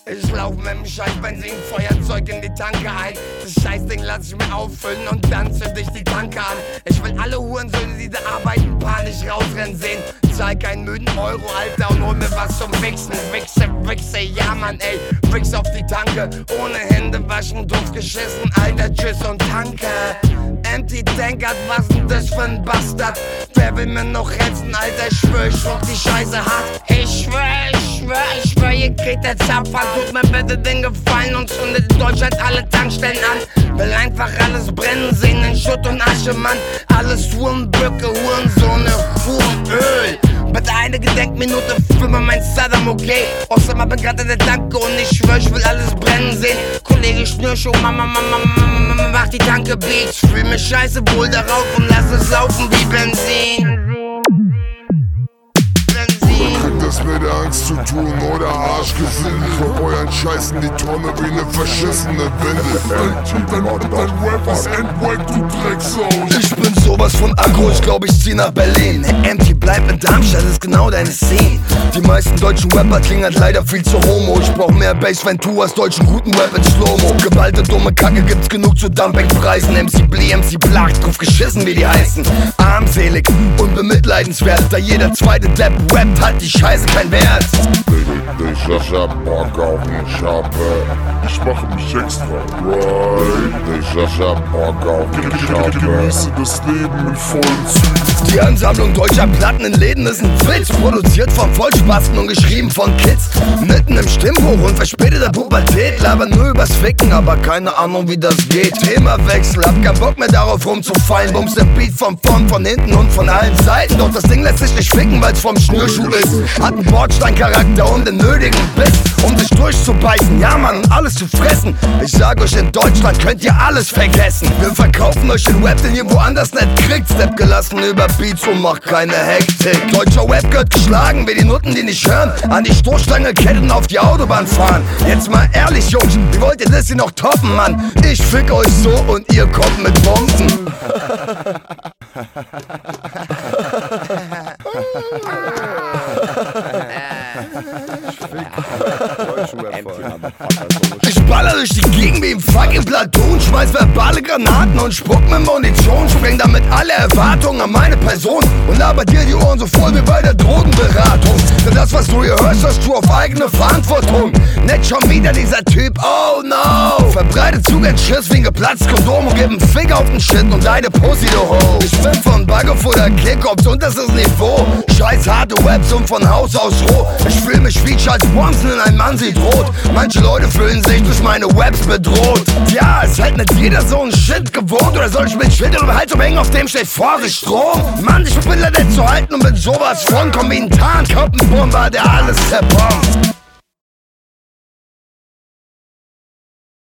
Ich lauf mit dem scheiß Benzinfeuerzeug in die Tanke ein. Das Scheißding lass ich mir auffüllen und dann zünd ich die Tanke an. Ich will alle Hurensöhne, die da arbeiten, panisch rausrennen sehen. Zahl keinen müden Euro, Alter, und hol mir was zum Wichsen. Wichse, ja Mann, ey, Wichs auf die Tanke. Ohne Hände waschen, doof geschissen, Alter, tschüss und danke. Empty Tankard, was denn das für ein Bastard? Wer will mir noch retzen, Alter, ich schwör, ich schluck die Scheiße hart. Ich schwör, ihr kriegt der Zapfhahn. Tut mir bitte den Gefallen und zündet in Deutschland alle Tankstellen an. Will einfach alles brennen sehen in Schutt und Asche, Mann. Alles Hurenböcke, Hurensohne, Hurenöl. Bitte eine Gedenkminute für mein Saddam, okay? Osama bin grad in der Tanke und ich schwör, ich will alles brennen sehen. Kollege Schnürschuh, Mama, mach die Tanke Beats. Fühl mich scheiße wohl darauf und lass es laufen wie Benzin. Kriegt das mit der Angst zu tun oder Arschgesindel? Klopp euren Scheiß in die Tonne wie ne verschissene Windel. Dein Rap ist endwack, du Drecksau. Ich bin sowas von aggro, ich glaub ich zieh nach Berlin. Empty bleibt in Darmstadt, ist genau deine Szene. Die meisten deutschen Rapper klingen halt leider viel zu homo. Ich brauch mehr Bass, wenn du hast deutschen guten Rap in Slow-Mo. Geballte dumme Kacke gibt's genug zu Dumpingpreisen. MC Blee, MC Blacht, drauf geschissen wie die heißen. Armselig und bemitleidenswert, da jeder zweite Depp rappt, hat die Scheiße kein Wert. Ich hab Bock auf ne Schappe. Ich mache mich extra right. Ich hab Bock auf ne Schappe. Genieße das Leben in vollen Zügen. Die Ansammlung deutscher Platten in Läden ist ein Witz. Produziert von Vollspasten und geschrieben von Kids. Mitten im Stimmbruch und verspäteter Pubertät. Labern nur übers Ficken, aber keine Ahnung wie das geht. Themawechsel, hab keinen Bock mehr darauf rumzufallen. Bums den Beat von vorn, von hinten und von allen Seiten. Doch das Ding lässt sich nicht ficken, weil's vom Schnürschuh ist. Hat einen Bordsteincharakter und den nötigen Biss, um sich durchzubeißen, ja Mann, und alles zu fressen. Ich sag euch, in Deutschland könnt ihr alles vergessen. Wir verkaufen euch den Rap, den ihr woanders nicht kriegt. Step gelassen über Beats und macht keine Hektik. Deutscher Rap gehört geschlagen, wie die Nutten, die nicht hören. An die Stoßstange ketten, auf die Autobahn fahren. Jetzt mal ehrlich, Jungs, wie wollt ihr das hier noch toppen, Mann? Ich fick euch so und ihr kommt mit Bomben. Ich baller durch die Gegend wie im fucking Platoon, schmeiß verbale Granaten und spuck mit Munition. Spreng damit alle Erwartungen an meine Person und laber dir die Ohren so voll wie bei der Drogenberatung. Denn das, was du hier hörst, hast du auf eigene Verantwortung. Nicht schon wieder dieser Typ, oh no. Verbreitet Zug Schiss wie ein geplatztes Kondom und gib einen Fick auf den Shit und deine Pussy, du ho. Ich bin von Baggerf oder Kickops und das ist Niveau. Scheiß harte Raps und von Haus aus roh. Ich fühl mich wie Charles Bronson in ein Mann sieht rot. Manche Leute fühlen sich durch meine Raps bedroht. Ja, ist halt nicht jeder so ein Shit gewohnt. Oder soll ich mit Shit um den Hals umhängen, auf dem steht Vorsicht Strom? Mann, ich bin leider nicht zu halten und bin sowas von. Komm wie ein Tarnkoppenbomber, der alles zerbombt.